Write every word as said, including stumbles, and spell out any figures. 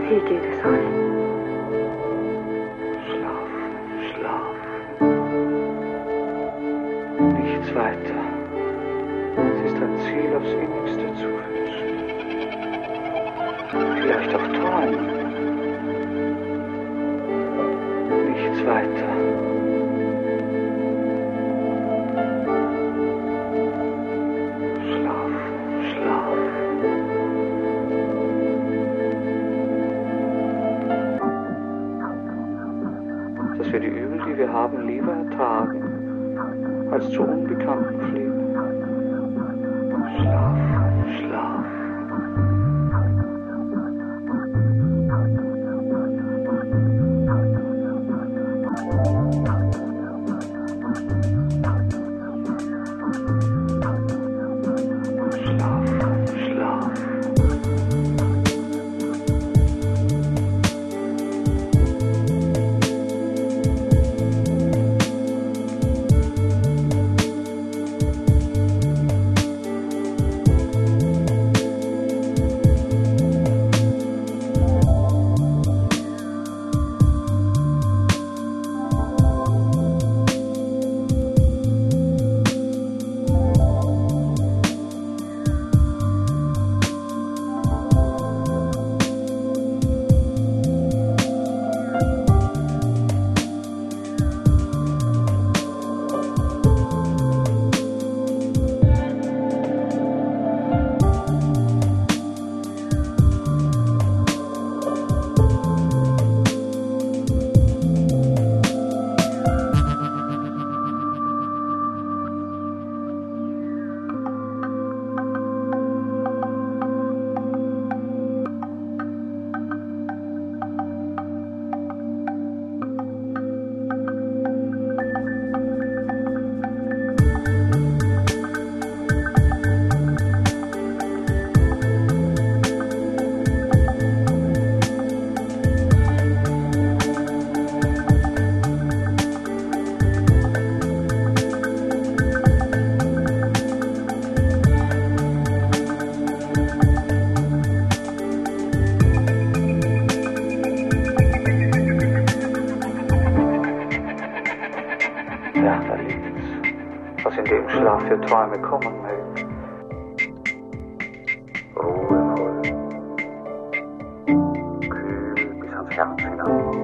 Wie geht es euch? Schlaf, Schlaf. Nichts weiter. Es ist ein Ziel aufs Innigste zu wünschen. Vielleicht auch träumen. Nichts weiter. Schlaf, Schlaf. Dass wir die Übel, die wir haben, lieber ertragen, als zu Unbekannten fliehen. Schlaf, Schlaf. Schlaf, Schlaf. Ja, da liegt's, was in dem Schlaf für Träume kommen mögen. Ruhevoll, kühl bis ans Herz hinein.